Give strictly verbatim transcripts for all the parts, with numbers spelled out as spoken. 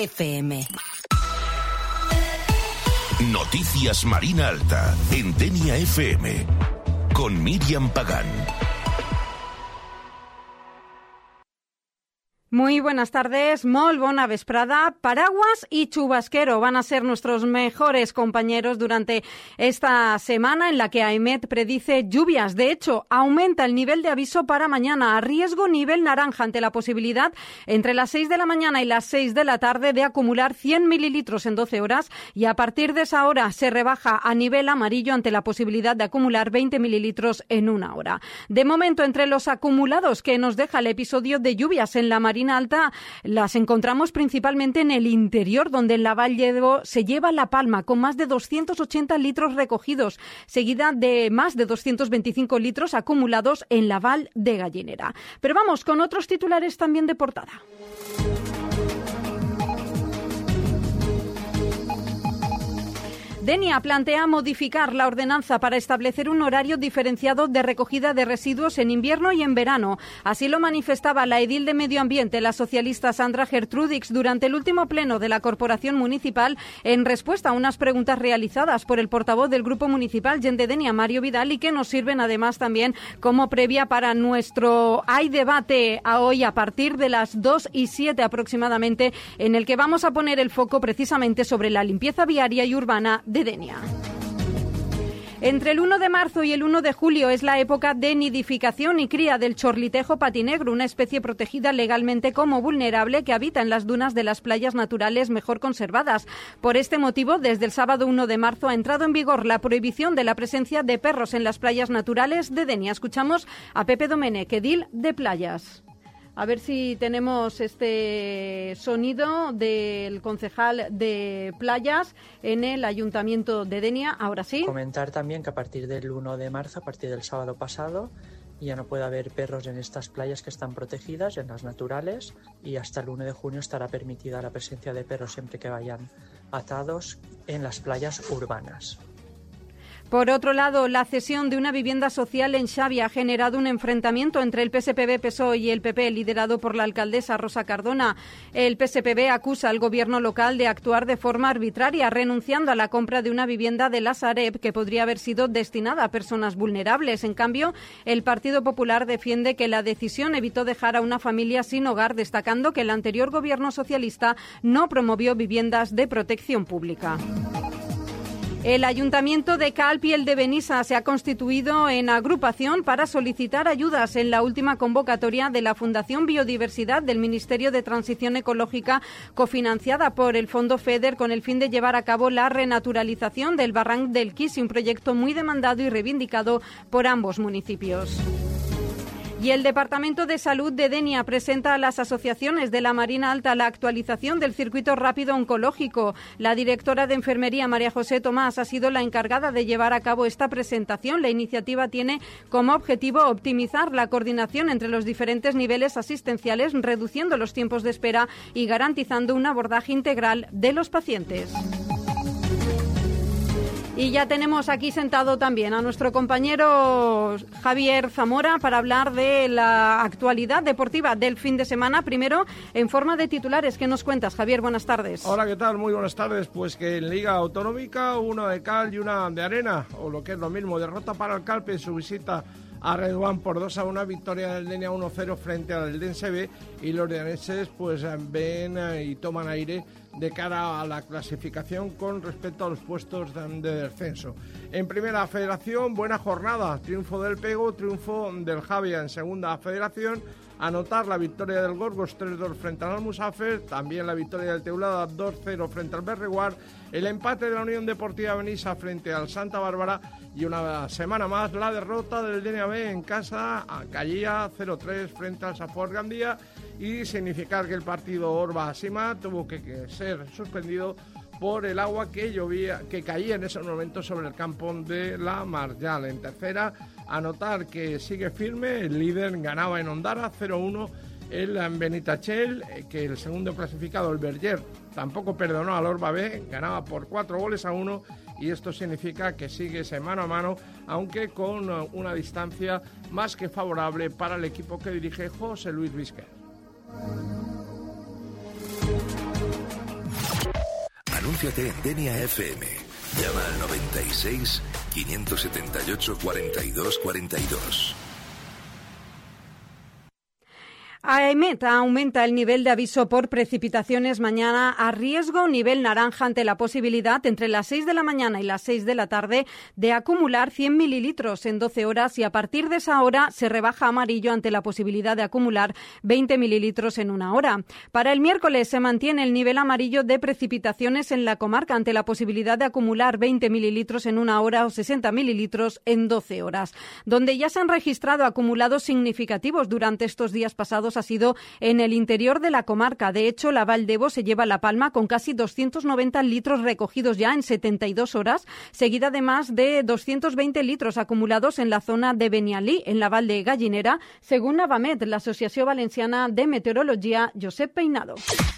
F M. Noticias Marina Alta en Denia F M con Miriam Pagán. Muy buenas tardes, molt bona vesprada. Paraguas y chubasquero van a ser nuestros mejores compañeros durante esta semana en la que AEMET predice lluvias. De hecho, aumenta el nivel de aviso para mañana, a riesgo nivel naranja, ante la posibilidad entre las seis de la mañana y las seis de la tarde de acumular cien mililitros en doce horas, y a partir de esa hora se rebaja a nivel amarillo ante la posibilidad de acumular veinte mililitros en una hora. De momento, entre los acumulados que nos deja el episodio de lluvias en la Marina Alta, las encontramos principalmente en el interior, donde el Laval Lledo se lleva la palma con más de doscientos ochenta litros recogidos, seguida de más de doscientos veinticinco litros acumulados en la Val de Gallinera. Pero vamos con otros titulares también de portada. Denia plantea modificar la ordenanza para establecer un horario diferenciado de recogida de residuos en invierno y en verano. Así lo manifestaba la edil de Medio Ambiente, la socialista Sandra Gertrudix, durante el último pleno de la Corporación Municipal, en respuesta a unas preguntas realizadas por el portavoz del Grupo Municipal Gent de Denia, Mario Vidal, y que nos sirven además también como previa para nuestro Hay Debate a hoy a partir de las dos y siete aproximadamente, en el que vamos a poner el foco precisamente sobre la limpieza viaria y urbana de Denia. Entre el uno de marzo y el uno de julio es la época de nidificación y cría del chorlitejo patinegro, una especie protegida legalmente como vulnerable que habita en las dunas de las playas naturales mejor conservadas. Por este motivo, desde el sábado uno de marzo ha entrado en vigor la prohibición de la presencia de perros en las playas naturales de Denia. Escuchamos a Pepe Domenech, edil de Playas. A ver si tenemos este sonido del concejal de Playas en el Ayuntamiento de Denia. Ahora sí. Comentar también que a partir del uno de marzo, a partir del sábado pasado, ya no puede haber perros en estas playas que están protegidas, en las naturales, y hasta el uno de junio estará permitida la presencia de perros siempre que vayan atados en las playas urbanas. Por otro lado, la cesión de una vivienda social en Xavia ha generado un enfrentamiento entre el P S P B, P S O E y el P P, liderado por la alcaldesa Rosa Cardona. El P S P B acusa al gobierno local de actuar de forma arbitraria, renunciando a la compra de una vivienda de la Sareb que podría haber sido destinada a personas vulnerables. En cambio, el Partido Popular defiende que la decisión evitó dejar a una familia sin hogar, destacando que el anterior gobierno socialista no promovió viviendas de protección pública. El Ayuntamiento de Calp y el de Benissa se ha constituido en agrupación para solicitar ayudas en la última convocatoria de la Fundación Biodiversidad del Ministerio de Transición Ecológica, cofinanciada por el Fondo FEDER, con el fin de llevar a cabo la renaturalización del Barranc del Quisi, un proyecto muy demandado y reivindicado por ambos municipios. Y el Departamento de Salud de Denia presenta a las asociaciones de la Marina Alta la actualización del circuito rápido oncológico. La directora de Enfermería, María José Tomás, ha sido la encargada de llevar a cabo esta presentación. La iniciativa tiene como objetivo optimizar la coordinación entre los diferentes niveles asistenciales, reduciendo los tiempos de espera y garantizando un abordaje integral de los pacientes. Y ya tenemos aquí sentado también a nuestro compañero Javier Zamora para hablar de la actualidad deportiva del fin de semana. Primero, en forma de titulares, ¿qué nos cuentas, Javier? Buenas tardes. Hola, ¿qué tal? Muy buenas tardes. Pues que en Liga Autonómica, una de cal y una de arena, o lo que es lo mismo, derrota para el Calpe en su visita a Redouane por dos a una, victoria del Denia uno cero frente al Dense B, y los daneses pues ven y toman aire de cara a la clasificación con respecto a los puestos de, de descenso. En Primera Federación, buena jornada, triunfo del Pego, triunfo del Javia. En Segunda Federación, anotar la victoria del Gorgos tres dos frente al Almusafer, también la victoria del Teulada dos cero frente al Berreguard, el empate de la Unión Deportiva Benissa frente al Santa Bárbara, y una semana más la derrota del Denia B en casa a Callía cero tres frente al Safor Gandía, y significar que el partido Orba-Sima tuvo que, que ser suspendido por el agua que llovía, que caía en esos momentos sobre el campo de la Marjal. En tercera, anotar que sigue firme, el líder ganaba en Ondara cero uno el Benitachel, que el segundo clasificado, el Berger, tampoco perdonó al Orba B, ganaba por cuatro goles a uno, y esto significa que sigue ese mano a mano, aunque con una distancia más que favorable para el equipo que dirige José Luis Vizquer. Anúnciate en Denia F M. Llama al noventa y seis, quinientos setenta y ocho, cuarenta y dos cuarenta y dos. AEMET aumenta el nivel de aviso por precipitaciones mañana a riesgo nivel naranja ante la posibilidad entre las seis de la mañana y las seis de la tarde de acumular cien mililitros en doce horas y a partir de esa hora se rebaja a amarillo ante la posibilidad de acumular veinte mililitros en una hora. Para el miércoles se mantiene el nivel amarillo de precipitaciones en la comarca ante la posibilidad de acumular veinte mililitros en una hora o sesenta mililitros en doce horas. Donde ya se han registrado acumulados significativos durante estos días pasados ha sido en el interior de la comarca. De hecho, la Val d'Ebo se lleva la palma con casi doscientos noventa litros recogidos ya en setenta y dos horas, seguida además de doscientos veinte litros acumulados en la zona de Benialí, en la Val de Gallinera, según Navamet, la Asociación Valenciana de Meteorología, Josep Peinado.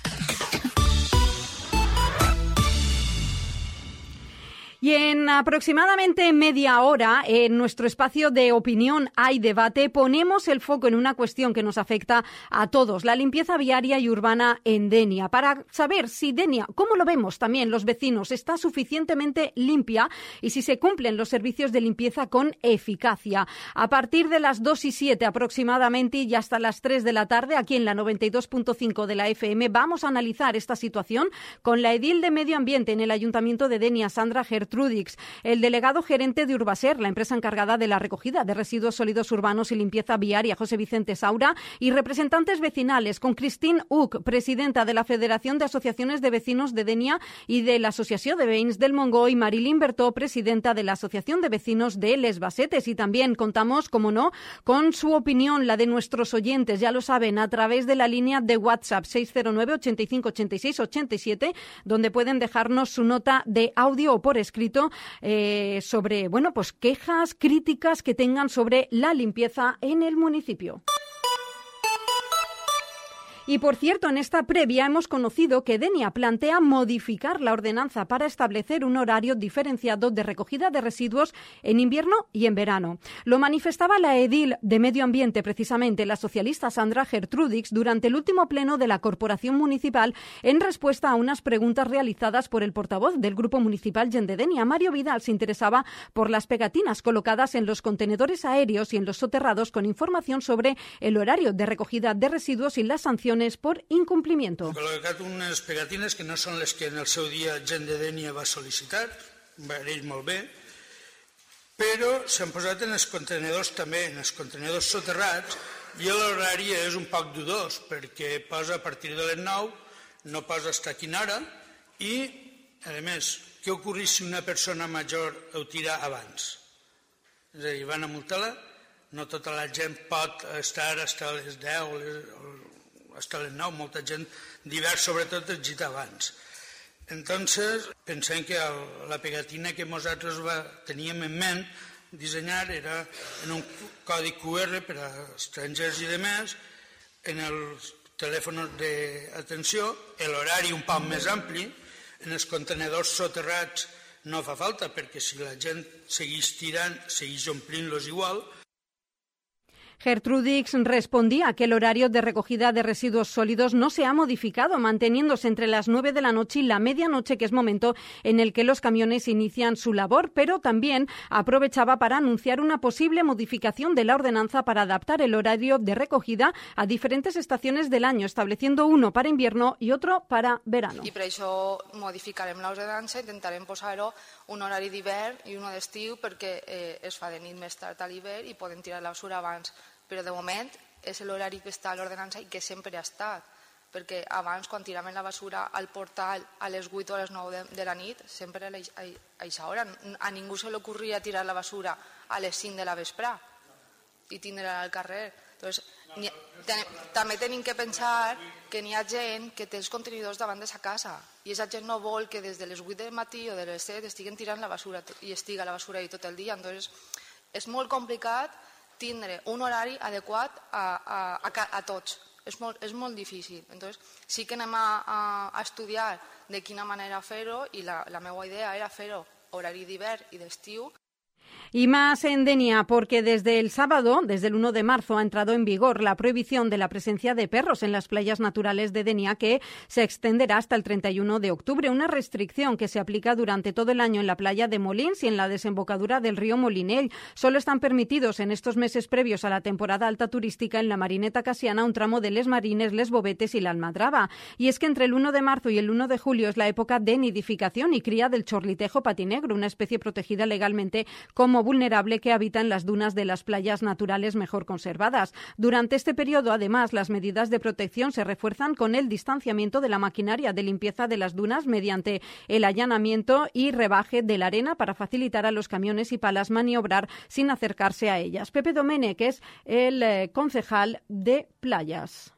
Y en aproximadamente media hora, en nuestro espacio de opinión Hay Debate, ponemos el foco en una cuestión que nos afecta a todos, la limpieza viaria y urbana en Denia. Para saber si Denia, cómo lo vemos también los vecinos, está suficientemente limpia y si se cumplen los servicios de limpieza con eficacia. A partir de las dos y siete aproximadamente y hasta las tres de la tarde, aquí en la noventa y dos punto cinco de la F M, vamos a analizar esta situación con la edil de Medio Ambiente en el Ayuntamiento de Denia, Sandra Gertrudix, el delegado gerente de Urbaser, la empresa encargada de la recogida de residuos sólidos urbanos y limpieza viaria, José Vicente Saura, y representantes vecinales, con Christine Uc, presidenta de la Federación de Asociaciones de Vecinos de Denia y de la Asociación de Veïns del Montgó, y Marilyn Bertó, presidenta de la Asociación de Vecinos de Les Basetes. Y también contamos, como no, con su opinión, la de nuestros oyentes, ya lo saben, a través de la línea de WhatsApp seis cero nueve, ochenta y cinco, ochenta y seis, ochenta y siete, donde pueden dejarnos su nota de audio o por escrito eh, sobre, bueno, pues quejas, críticas que tengan sobre la limpieza en el municipio. Y, por cierto, en esta previa hemos conocido que Denia plantea modificar la ordenanza para establecer un horario diferenciado de recogida de residuos en invierno y en verano. Lo manifestaba la edil de Medio Ambiente, precisamente, la socialista Sandra Gertrudix, durante el último pleno de la Corporación Municipal en respuesta a unas preguntas realizadas por el portavoz del Grupo Municipal Gent de Denia. Mario Vidal se interesaba por las pegatinas colocadas en los contenedores aéreos y en los soterrados con información sobre el horario de recogida de residuos y las sanciones por incomplimiento. He col·locat unes pegatines que no són les que en el seu dia Gent de Denia va sol·licitar, va anar molt bé, però s'han posat en els contenedors també, en els contenedors soterrats, i l'horari és un poc dudós, perquè posa a partir de les nou, no posa fins a quina hora, i, a més, què ocorreix si una persona major ho tira abans? És a dir, van a multar-la, no tota la gent pot estar fins a les deu, les hasta les nou, molta gent divers, sobretot el gita abans. Entonces, pensem que el, la pegatina que nosaltres va, teníem en ment dissenyar era en un codi Q R per a estrangers i demés, en els telèfons d'atenció, l'horari un poc més ampli, en els contenedors soterrats no fa falta, perquè si la gent segueix tirant, segueix omplint-los igual. Gertrudix respondía que el horario de recogida de residuos sólidos no se ha modificado, manteniéndose entre las nueve de la noche y la medianoche, que es momento en el que los camiones inician su labor, pero también aprovechaba para anunciar una posible modificación de la ordenanza para adaptar el horario de recogida a diferentes estaciones del año, estableciendo uno para invierno y otro para verano. I per això modificarem l'ordenança, intentarem posar-ho un horari d'hivern i un d'estiu perquè eh, es fa de nit més tard a l'hivern i poden tirar la basura abans. Però de moment és l'horari que està a l'ordenança i que sempre ha estat, perquè abans quan tiraven la basura al portal a les vuit o a les nou de, de la nit sempre era a aquesta hora. A ningú se li ocorria tirar la basura a les cinc de la vesprà i tindre-la al carrer. Entonces, ha, ten, també tenim que pensar que n'hi ha gent que té els contenidors davant de sa casa i aquesta gent no vol que des de les vuit del matí o de les set estiguen tirant la basura i estiga la basura ahí tot el dia. Entonces, és molt complicat tindre un horari adequat a, a, a, a tots. És molt, és molt difícil. Entonces, sí que anem a, a, a estudiar de quina manera fer-ho i la, la meva idea era fer-ho horari d'hivern i d'estiu. Y más en Denia, porque desde el sábado, desde el uno de marzo, ha entrado en vigor la prohibición de la presencia de perros en las playas naturales de Denia, que se extenderá hasta el treinta y uno de octubre. Una restricción que se aplica durante todo el año en la playa de Molins y en la desembocadura del río Molinell. Solo están permitidos en estos meses previos a la temporada alta turística en la Marineta Casiana un tramo de Les Marines, Les Bovetes y la Almadraba. Y es que entre el uno de marzo y el uno de julio es la época de nidificación y cría del chorlitejo patinegro, una especie protegida legalmente como vulnerable que habita en las dunas de las playas naturales mejor conservadas. Durante este periodo, además, las medidas de protección se refuerzan con el distanciamiento de la maquinaria de limpieza de las dunas mediante el allanamiento y rebaje de la arena para facilitar a los camiones y palas maniobrar sin acercarse a ellas. Pepe Domene, que es el eh, concejal de playas.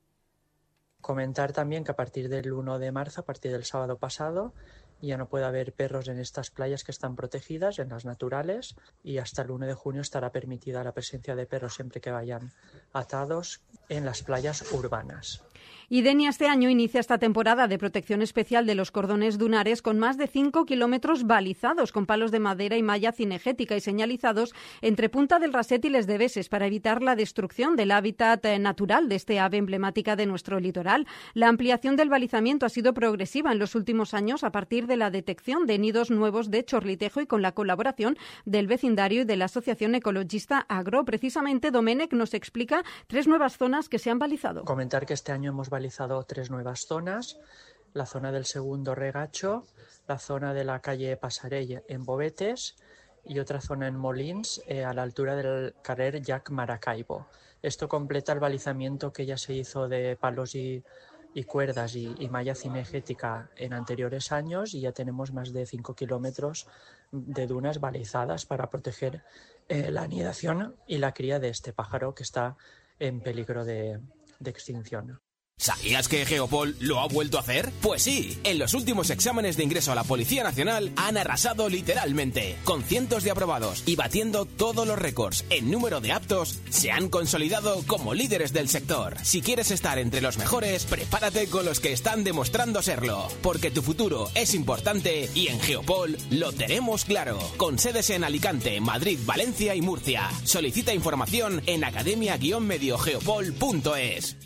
Comentar también que a partir del uno de marzo, a partir del sábado pasado, ya no puede haber perros en estas playas que están protegidas, en las naturales, y hasta el uno de junio estará permitida la presencia de perros siempre que vayan atados en las playas urbanas. Y Denia este año inicia esta temporada de protección especial de los cordones dunares con más de cinco kilómetros balizados con palos de madera y malla cinegética y señalizados entre Punta del Raset y Les Deveses para evitar la destrucción del hábitat natural de este ave emblemática de nuestro litoral. La ampliación del balizamiento ha sido progresiva en los últimos años a partir de la detección de nidos nuevos de chorlitejo y con la colaboración del vecindario y de la Asociación Ecologista Agro. Precisamente, Domènech nos explica tres nuevas zonas que se han balizado. Comentar que este año hemos balizado tres nuevas zonas: la zona del segundo regacho, la zona de la calle Pasarell en Bovetes y otra zona en Molins eh, a la altura del carrer Llac Maracaibo. Esto completa el balizamiento que ya se hizo de palos y, y cuerdas y, y malla cinegética en anteriores años, y ya tenemos más de cinco kilómetros de dunas balizadas para proteger eh, la anidación y la cría de este pájaro que está en peligro de, de extinción. ¿Sabías que Geopol lo ha vuelto a hacer? Pues sí, en los últimos exámenes de ingreso a la Policía Nacional han arrasado literalmente. Con cientos de aprobados y batiendo todos los récords en número de aptos, se han consolidado como líderes del sector. Si quieres estar entre los mejores, prepárate con los que están demostrando serlo, porque tu futuro es importante y en Geopol lo tenemos claro. Con sedes en Alicante, Madrid, Valencia y Murcia. Solicita información en academia guion medio geopol punto es.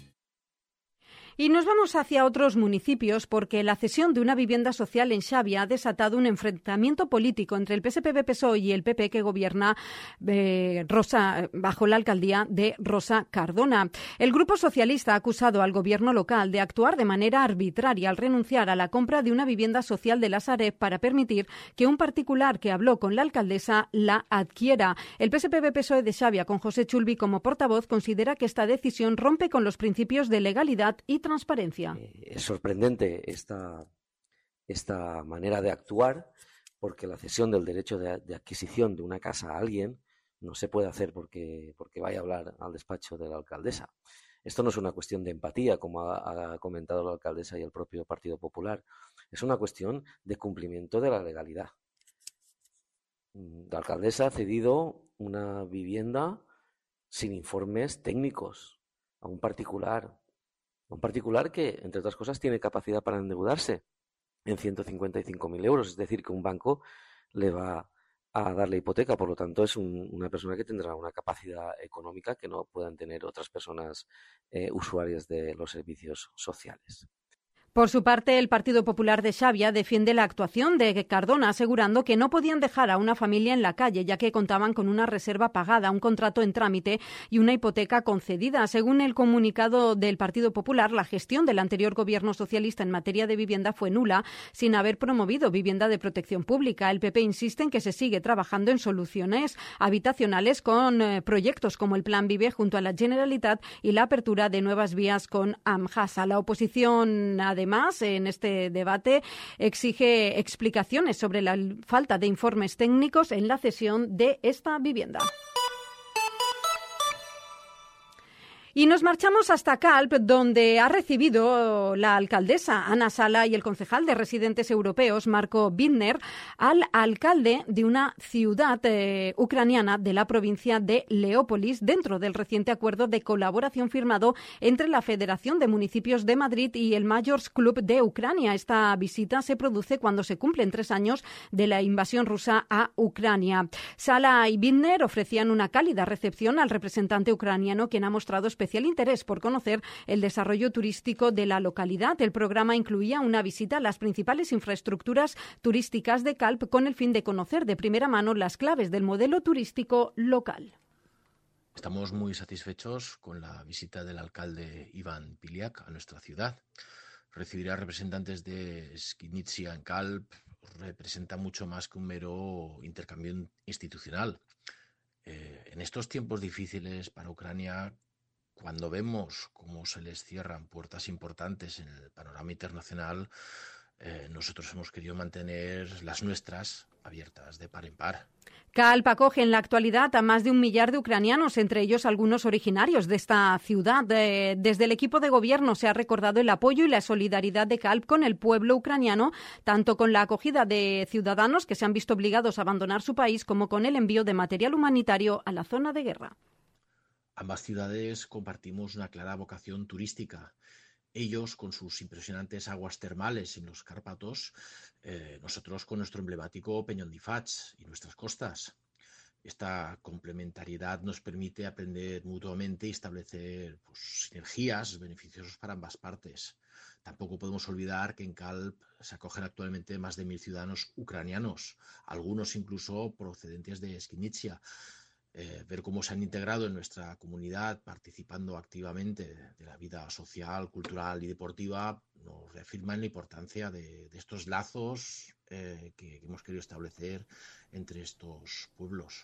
Y nos vamos hacia otros municipios porque la cesión de una vivienda social en Xavia ha desatado un enfrentamiento político entre el P S P B P S O E y el P P que gobierna eh, Rosa, bajo la alcaldía de Rosa Cardona. El Grupo Socialista ha acusado al gobierno local de actuar de manera arbitraria al renunciar a la compra de una vivienda social de la Sareb para permitir que un particular que habló con la alcaldesa la adquiera. El P S P B P S O E de Xavia, con José Chulvi como portavoz, considera que esta decisión rompe con los principios de legalidad y transparencia. Eh, es sorprendente esta, esta manera de actuar, porque la cesión del derecho de, de adquisición de una casa a alguien no se puede hacer porque, porque vaya a hablar al despacho de la alcaldesa. Esto no es una cuestión de empatía, como ha, ha comentado la alcaldesa y el propio Partido Popular. Es una cuestión de cumplimiento de la legalidad. La alcaldesa ha cedido una vivienda sin informes técnicos a un particular. Un particular que, entre otras cosas, tiene capacidad para endeudarse en ciento cincuenta y cinco mil euros. Es decir, que un banco le va a dar la hipoteca. Por lo tanto, es un, una persona que tendrá una capacidad económica que no puedan tener otras personas eh, usuarias de los servicios sociales. Por su parte, el Partido Popular de Xavia defiende la actuación de Cardona, asegurando que no podían dejar a una familia en la calle, ya que contaban con una reserva pagada, un contrato en trámite y una hipoteca concedida. Según el comunicado del Partido Popular, la gestión del anterior gobierno socialista en materia de vivienda fue nula, sin haber promovido vivienda de protección pública. El P P insiste en que se sigue trabajando en soluciones habitacionales con eh, proyectos como el Plan Vive junto a la Generalitat y la apertura de nuevas vías con Amjasa. La oposición, además, Además, en este debate exige explicaciones sobre la falta de informes técnicos en la cesión de esta vivienda. Y nos marchamos hasta Calp, donde ha recibido la alcaldesa Ana Sala y el concejal de Residentes Europeos, Marco Bittner, al alcalde de una ciudad eh, ucraniana de la provincia de Leópolis, dentro del reciente acuerdo de colaboración firmado entre la Federación de Municipios de Madrid y el Majors Club de Ucrania. Esta visita se produce cuando se cumplen tres años de la invasión rusa a Ucrania. Sala y Bittner ofrecían una cálida recepción al representante ucraniano, quien ha mostrado especial interés por conocer el desarrollo turístico de la localidad. El programa incluía una visita a las principales infraestructuras turísticas de Calp con el fin de conocer de primera mano las claves del modelo turístico local. Estamos muy satisfechos con la visita del alcalde Iván Piliak a nuestra ciudad. Recibir a representantes de Skidnitsia en Calp representa mucho más que un mero intercambio institucional. Eh, en estos tiempos difíciles para Ucrania, cuando vemos cómo se les cierran puertas importantes en el panorama internacional, eh, nosotros hemos querido mantener las nuestras abiertas de par en par. Calp acoge en la actualidad a más de un millar de ucranianos, entre ellos algunos originarios de esta ciudad. Eh, desde el equipo de gobierno se ha recordado el apoyo y la solidaridad de Calp con el pueblo ucraniano, tanto con la acogida de ciudadanos que se han visto obligados a abandonar su país, como con el envío de material humanitario a la zona de guerra. Ambas ciudades compartimos una clara vocación turística. Ellos con sus impresionantes aguas termales en los Cárpatos, eh, nosotros con nuestro emblemático Peñón di Fats y nuestras costas. Esta complementariedad nos permite aprender mutuamente y establecer pues, sinergias beneficiosas para ambas partes. Tampoco podemos olvidar que en Calp se acogen actualmente más de mil ciudadanos ucranianos, algunos incluso procedentes de Skidnitsia. Eh, ver cómo se han integrado en nuestra comunidad, participando activamente de la vida social, cultural y deportiva, nos reafirma en la importancia de, de estos lazos eh, que, que hemos querido establecer entre estos pueblos.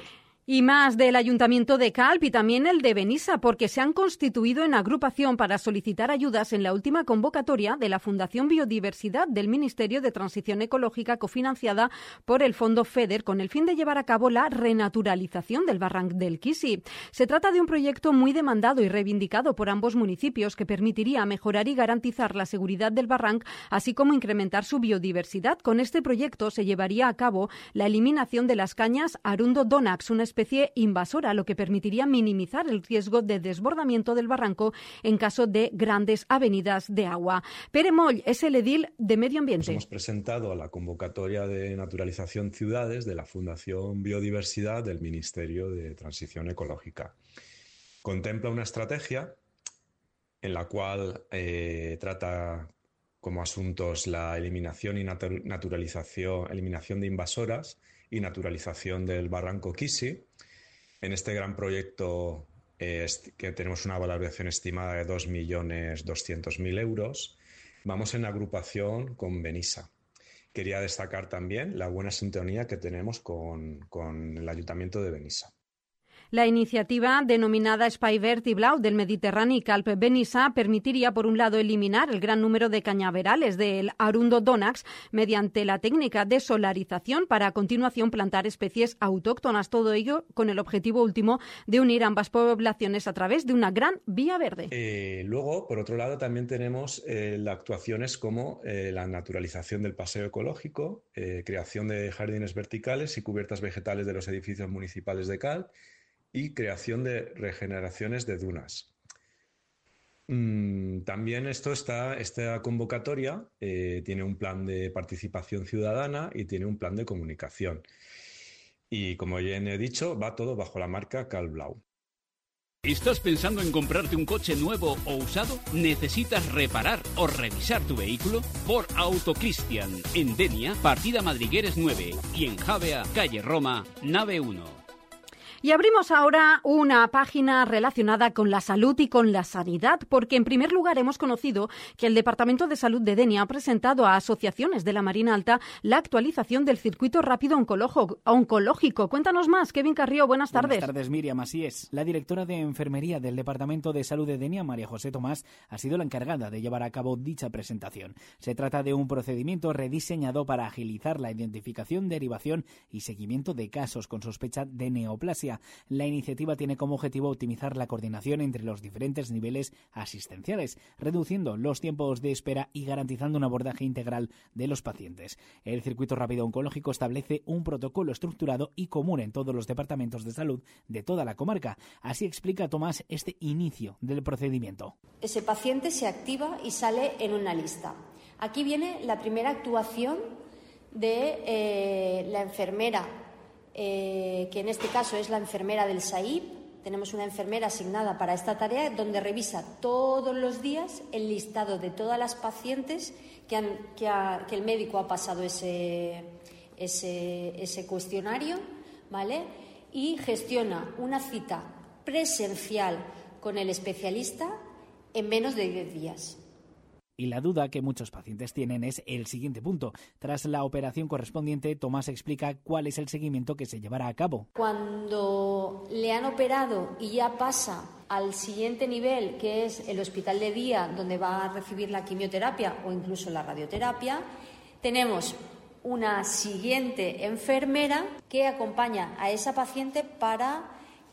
Y más del Ayuntamiento de Calp y también el de Benissa, porque se han constituido en agrupación para solicitar ayudas en la última convocatoria de la Fundación Biodiversidad del Ministerio de Transición Ecológica, cofinanciada por el Fondo FEDER, con el fin de llevar a cabo la renaturalización del barranc del Quisi. Se trata de un proyecto muy demandado y reivindicado por ambos municipios, que permitiría mejorar y garantizar la seguridad del barranc, así como incrementar su biodiversidad. Con este proyecto se llevaría a cabo la eliminación de las cañas Arundo Donax, una especie invasora, lo que permitiría minimizar el riesgo de desbordamiento del barranco en caso de grandes avenidas de agua. Pere Moll es el edil de Medio Ambiente. Nos hemos presentado a la convocatoria de naturalización ciudades de la Fundación Biodiversidad del Ministerio de Transición Ecológica. Contempla una estrategia en la cual eh, trata como asuntos la eliminación y natu- naturalización, eliminación de invasoras y naturalización del barranco Quisi. En este gran proyecto eh, que tenemos una valoración estimada de dos millones doscientos mil euros, vamos en agrupación con Benissa. Quería destacar también la buena sintonía que tenemos con, con el Ayuntamiento de Benissa. La iniciativa, denominada Espai Verd i Blau del Mediterrani y Calp Benissa, permitiría, por un lado, eliminar el gran número de cañaverales del Arundo Donax mediante la técnica de solarización, para a continuación plantar especies autóctonas. Todo ello con el objetivo último de unir ambas poblaciones a través de una gran vía verde. Eh, luego, por otro lado, también tenemos eh, actuaciones como eh, la naturalización del paseo ecológico, eh, creación de jardines verticales y cubiertas vegetales de los edificios municipales de Calp, y creación de regeneraciones de dunas. Mm, también esto está, esta convocatoria eh, tiene un plan de participación ciudadana y tiene un plan de comunicación. Y como ya he dicho, va todo bajo la marca Calp Blau. ¿Estás pensando en comprarte un coche nuevo o usado? ¿Necesitas reparar o revisar tu vehículo? Por Autocristian, en Denia, partida Madrigueres nueve, y en Javea, calle Roma, nave uno. Y abrimos ahora una página relacionada con la salud y con la sanidad, porque en primer lugar hemos conocido que el Departamento de Salud de Denia ha presentado a asociaciones de la Marina Alta la actualización del circuito rápido oncológico. Cuéntanos más, Kevin Carrió, buenas tardes. Buenas tardes, Miriam, así es. La directora de Enfermería del Departamento de Salud de Denia, María José Tomás, ha sido la encargada de llevar a cabo dicha presentación. Se trata de un procedimiento rediseñado para agilizar la identificación, derivación y seguimiento de casos con sospecha de neoplasia emergencia. La iniciativa tiene como objetivo optimizar la coordinación entre los diferentes niveles asistenciales, reduciendo los tiempos de espera y garantizando un abordaje integral de los pacientes. El circuito rápido oncológico establece un protocolo estructurado y común en todos los departamentos de salud de toda la comarca. Así explica Tomás este inicio del procedimiento. Ese paciente se activa y sale en una lista. Aquí viene la primera actuación de eh, la enfermera, eh, que en este caso es la enfermera del S A I P. Tenemos una enfermera asignada para esta tarea donde revisa todos los días el listado de todas las pacientes que, han, que, ha, que el médico ha pasado ese, ese, ese cuestionario, ¿vale? Y gestiona una cita presencial con el especialista en menos de diez días. Y la duda que muchos pacientes tienen es el siguiente punto. Tras la operación correspondiente, Tomás explica cuál es el seguimiento que se llevará a cabo. Cuando le han operado y ya pasa al siguiente nivel, que es el hospital de día, donde va a recibir la quimioterapia o incluso la radioterapia, tenemos una siguiente enfermera que acompaña a esa paciente para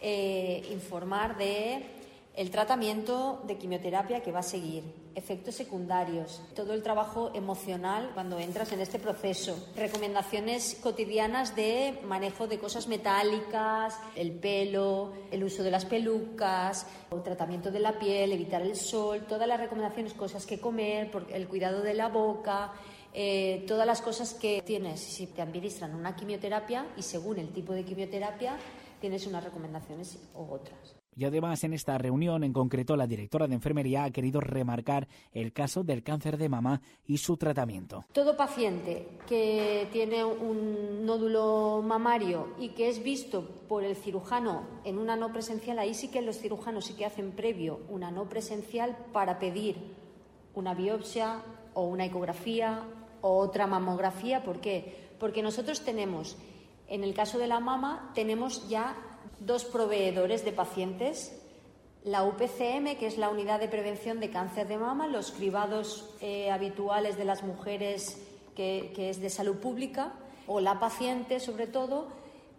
eh, informar de el tratamiento de quimioterapia que va a seguir, efectos secundarios, todo el trabajo emocional cuando entras en este proceso, recomendaciones cotidianas de manejo de cosas metálicas, el pelo, el uso de las pelucas, el tratamiento de la piel, evitar el sol, todas las recomendaciones, cosas que comer, el cuidado de la boca, eh, todas las cosas que tienes si te administran una quimioterapia y según el tipo de quimioterapia tienes unas recomendaciones u otras. Y además, en esta reunión, en concreto, la directora de enfermería ha querido remarcar el caso del cáncer de mama y su tratamiento. Todo paciente que tiene un nódulo mamario y que es visto por el cirujano en una no presencial, ahí sí que los cirujanos sí que hacen previo una no presencial para pedir una biopsia o una ecografía o otra mamografía. ¿Por qué? Porque nosotros tenemos, en el caso de la mama, tenemos ya dos proveedores de pacientes, la U P C M, que es la Unidad de Prevención de Cáncer de Mama, los cribados eh, habituales de las mujeres, que, que es de salud pública, o la paciente, sobre todo,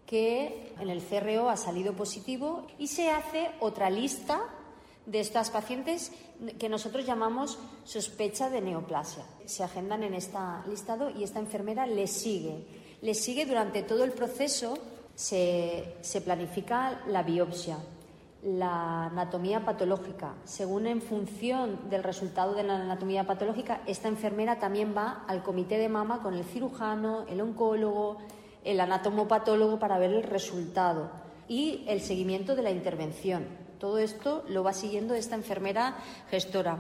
que en el C R O ha salido positivo, y se hace otra lista de estas pacientes que nosotros llamamos sospecha de neoplasia. Se agendan en este listado y esta enfermera les sigue. Les sigue durante todo el proceso. Se, se planifica la biopsia, la anatomía patológica. Según en función del resultado de la anatomía patológica, esta enfermera también va al comité de mama con el cirujano, el oncólogo, el anatomopatólogo para ver el resultado y el seguimiento de la intervención. Todo esto lo va siguiendo esta enfermera gestora.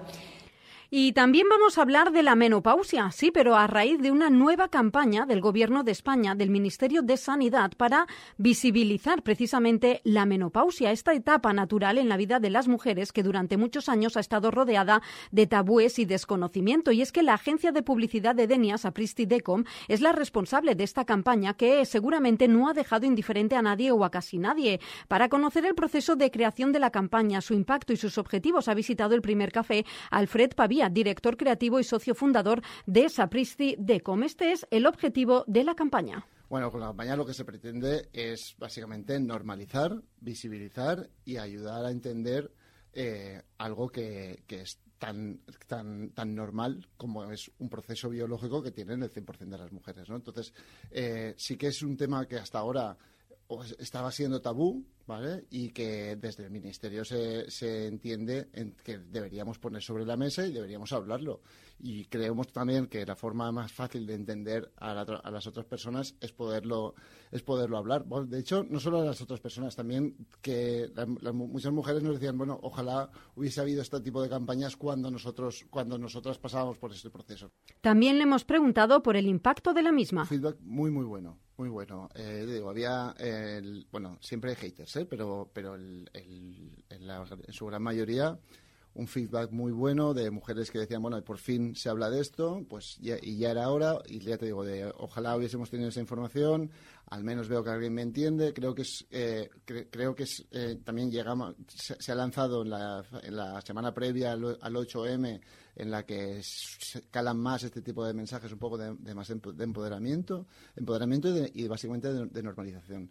Y también vamos a hablar de la menopausia, sí, pero a raíz de una nueva campaña del Gobierno de España, del Ministerio de Sanidad, para visibilizar precisamente la menopausia, esta etapa natural en la vida de las mujeres que durante muchos años ha estado rodeada de tabúes y desconocimiento. Y es que la agencia de publicidad de Denia, Sapristi Decom, es la responsable de esta campaña que seguramente no ha dejado indiferente a nadie o a casi nadie. Para conocer el proceso de creación de la campaña, su impacto y sus objetivos, ha visitado el Primer Café Alfred Pavía, director creativo y socio fundador de Sapristi Decom. Este es el objetivo de la campaña. Bueno, con la campaña lo que se pretende es básicamente normalizar, visibilizar y ayudar a entender eh, algo que, que es tan, tan, tan normal como es un proceso biológico que tienen el cien por ciento de las mujeres, ¿no? Entonces, eh, sí que es un tema que hasta ahora estaba siendo tabú, ¿vale? Y que desde el Ministerio se, se entiende en que deberíamos poner sobre la mesa y deberíamos hablarlo. Y creemos también que la forma más fácil de entender a, la, a las otras personas es poderlo es poderlo hablar. Bueno, de hecho, no solo a las otras personas, también que la, la, muchas mujeres nos decían, bueno, ojalá hubiese habido este tipo de campañas cuando nosotros cuando nosotras pasábamos por este proceso. También le hemos preguntado por el impacto de la misma. Un feedback muy, muy bueno. Muy bueno. Eh, digo, había, eh, el, bueno, siempre hay haters, ¿eh? pero, pero el, el, en, la, en su gran mayoría un feedback muy bueno de mujeres que decían, bueno, por fin se habla de esto, pues ya, y ya era hora, y ya te digo, de ojalá hubiésemos tenido esa información, al menos veo que alguien me entiende, creo que es, eh, cre, creo que es, eh, también llegamos, se, se ha lanzado en la, en la semana previa al, al ocho eme, en la que se calan más este tipo de mensajes, un poco de, de más de empoderamiento, empoderamiento y, de, y básicamente de, de normalización.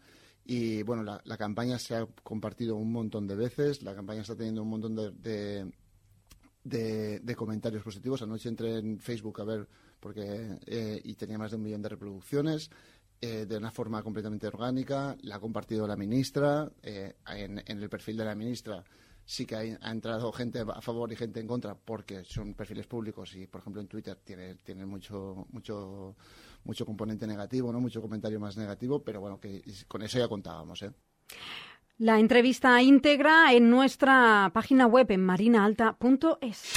Y bueno, la, la campaña se ha compartido un montón de veces, la campaña está teniendo un montón de, de, de, de comentarios positivos. Anoche entré en Facebook a ver porque eh, y tenía más de un millón de reproducciones. Eh, de una forma completamente orgánica, la ha compartido la ministra, eh, en, en el perfil de la ministra sí que ha, ha entrado gente a favor y gente en contra porque son perfiles públicos y, por ejemplo, en Twitter tiene, tiene mucho mucho mucho componente negativo, no mucho comentario más negativo, pero bueno, que con eso ya contábamos, ¿eh? La entrevista íntegra en nuestra página web en marinaalta punto es.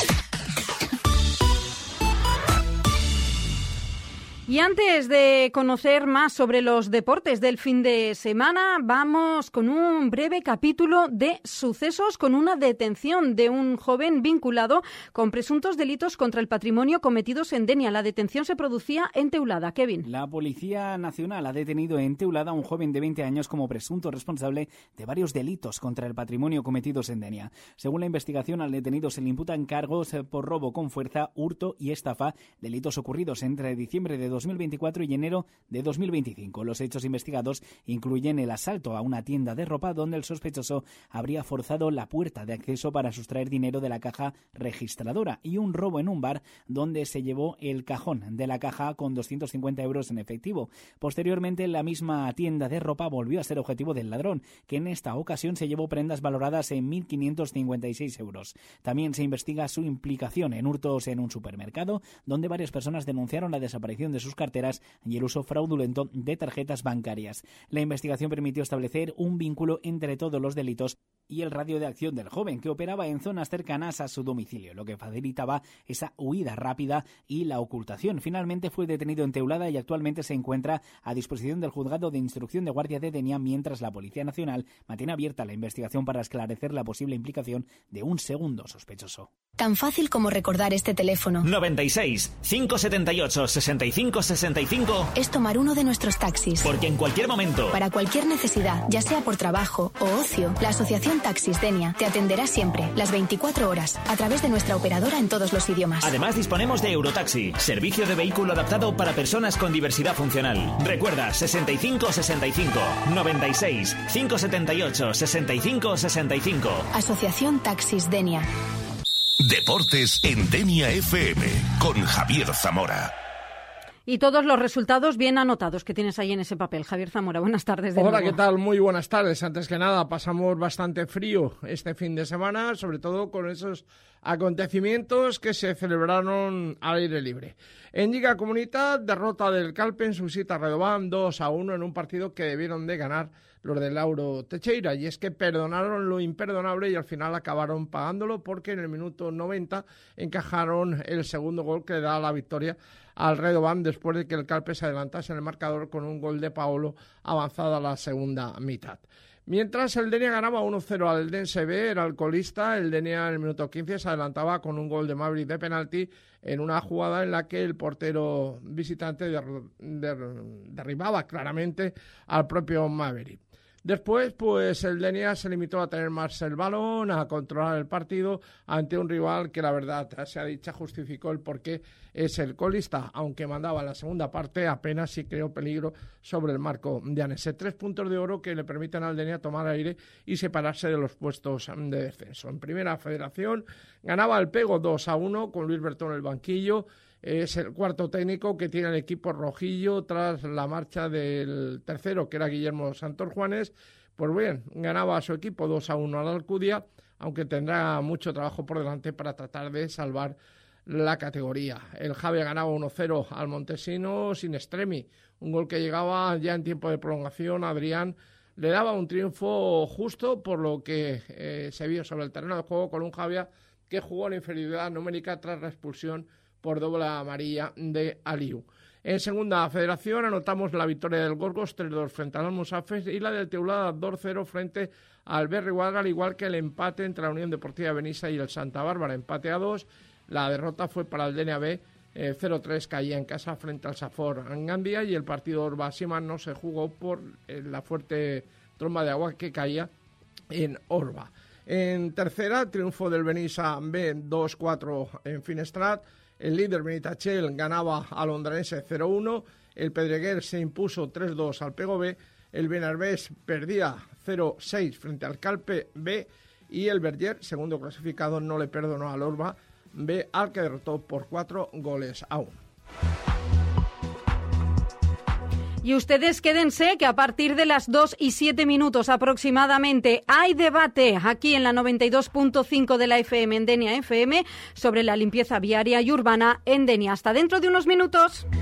Y antes de conocer más sobre los deportes del fin de semana, vamos con un breve capítulo de sucesos con una detención de un joven vinculado con presuntos delitos contra el patrimonio cometidos en Denia. La detención se producía en Teulada. Kevin. La Policía Nacional ha detenido en Teulada a un joven de veinte años como presunto responsable de varios delitos contra el patrimonio cometidos en Denia. Según la investigación, al detenido se le imputan cargos por robo con fuerza, hurto y estafa, delitos ocurridos entre diciembre de dos mil veinticuatro y enero de dos mil veinticinco. Los hechos investigados incluyen el asalto a una tienda de ropa donde el sospechoso habría forzado la puerta de acceso para sustraer dinero de la caja registradora y un robo en un bar donde se llevó el cajón de la caja con doscientos cincuenta euros en efectivo. Posteriormente, la misma tienda de ropa volvió a ser objetivo del ladrón, que en esta ocasión se llevó prendas valoradas en mil quinientos cincuenta y seis euros. También se investiga su implicación en hurtos en un supermercado, donde varias personas denunciaron la desaparición de sus carteras y el uso fraudulento de tarjetas bancarias. La investigación permitió establecer un vínculo entre todos los delitos y el radio de acción del joven, que operaba en zonas cercanas a su domicilio, lo que facilitaba esa huida rápida y la ocultación. Finalmente fue detenido en Teulada y actualmente se encuentra a disposición del Juzgado de Instrucción de Guardia de Denia, mientras la Policía Nacional mantiene abierta la investigación para esclarecer la posible implicación de un segundo sospechoso. Tan fácil como recordar este teléfono. noventa y seis, quinientos setenta y ocho, sesenta y cinco sesenta y cinco. Es tomar uno de nuestros taxis. Porque en cualquier momento, para cualquier necesidad, ya sea por trabajo o ocio, la Asociación Taxis Denia te atenderá siempre, las veinticuatro horas, a través de nuestra operadora en todos los idiomas. Además, disponemos de Eurotaxi, servicio de vehículo adaptado para personas con diversidad funcional. Recuerda, sesenta y cinco sesenta y cinco, noventa y seis, quinientos setenta y ocho, sesenta y cinco sesenta y cinco. Asociación Taxis Denia. Deportes en Denia F M con Javier Zamora. Y todos los resultados bien anotados que tienes ahí en ese papel. Javier Zamora, buenas tardes de Hola, nuevo. ¿qué tal? Muy buenas tardes. Antes que nada, pasamos bastante frío este fin de semana, sobre todo con esos acontecimientos que se celebraron al aire libre. En Lliga Comunitat, derrota del Calpe en su visita a Redován, dos a uno en un partido que debieron de ganar los de Lauro Teixeira, y es que perdonaron lo imperdonable y al final acabaron pagándolo porque en el minuto noventa encajaron el segundo gol que da la victoria al Redován después de que el Calpe se adelantase en el marcador con un gol de Paolo avanzada la segunda mitad. Mientras el Denia ganaba uno cero al Dense B, era el colista. El Denia en el minuto quince se adelantaba con un gol de Maverick de penalti en una jugada en la que el portero visitante der, der, derribaba claramente al propio Maverick. Después, pues el Denia se limitó a tener más el balón, a controlar el partido ante un rival que la verdad, se ha dicho, justificó el porqué es el colista, aunque mandaba la segunda parte, apenas sí creó peligro sobre el marco de Anese. Tres puntos de oro que le permiten al Denia tomar aire y separarse de los puestos de descenso. En Primera Federación ganaba el Pego dos a uno con Luis Bertón en el banquillo. Es el cuarto técnico que tiene el equipo rojillo tras la marcha del tercero, que era Guillermo Santos Juanes. Pues bien, ganaba a su equipo dos a uno a la Alcudia, aunque tendrá mucho trabajo por delante para tratar de salvar la categoría. El Jave ganaba uno cero al Montesino sin extremi, un gol que llegaba ya en tiempo de prolongación. Adrián le daba un triunfo justo por lo que eh, se vio sobre el terreno de juego con un Javia que jugó en inferioridad numérica tras la expulsión por doble amarilla de Aliu. En Segunda Federación anotamos la victoria del Gorgos tres dos frente al Almusafes y la del Teulada dos cero frente al Berrihuaga, al igual que el empate entre la Unión Deportiva Benissa y el Santa Bárbara, empate a dos. La derrota fue para el Denia B, eh, cero tres caía en casa frente al Safor Angambia, y el partido Orba-Sima no se jugó por eh, la fuerte tromba de agua que caía en Orba. En tercera, triunfo del Benissa B dos cuatro en Finestrat. El líder Benitachel ganaba al Ondranense cero uno, el Pedreguer se impuso tres dos al Pego B, El Benarbés perdía cero seis frente al Calpe B y el Verger, segundo clasificado, no le perdonó al Orba B, al que derrotó por cuatro goles a uno. Y ustedes quédense que a partir de las dos y siete minutos aproximadamente hay debate aquí en la noventa y dos punto cinco de la F M en Denia F M sobre la limpieza viaria y urbana en Denia. Hasta dentro de unos minutos.